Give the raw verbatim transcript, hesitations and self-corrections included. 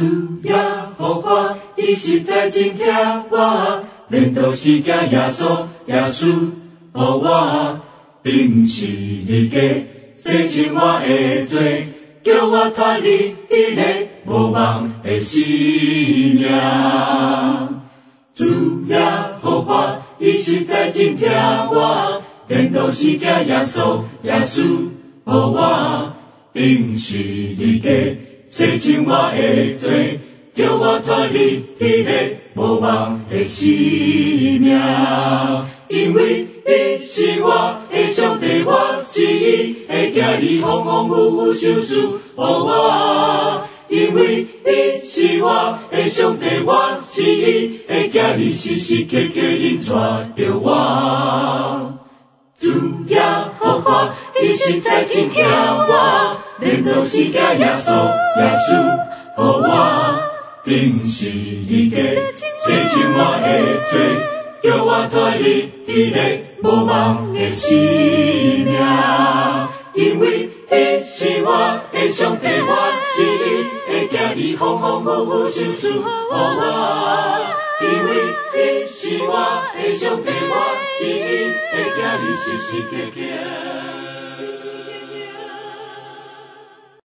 主耶和华，伊实在真疼我，连都是惊耶稣，耶稣予我，定是你家，洗清我的罪，叫我脱离迄个无望的生命。主耶和华，伊实在真疼我，连都是惊耶稣，耶稣予我，定是你家，洗清我的罪，叫我脱离迄个无望的生命。因为伊是我的上帝，我是伊会惊你风风雨雨受事予我。因为伊是我的上帝，我是伊会惊你时时刻刻引带着我。主耶和华，伊实在真疼我，连都是惊耶稣，耶稣予我，定是你家，洗清我的罪，叫我脱离迄个无望的生命。因为伊是我的上帝，我是伊会惊你风风雨雨受事予我。因为伊是我的上帝，我是伊会惊你时时刻刻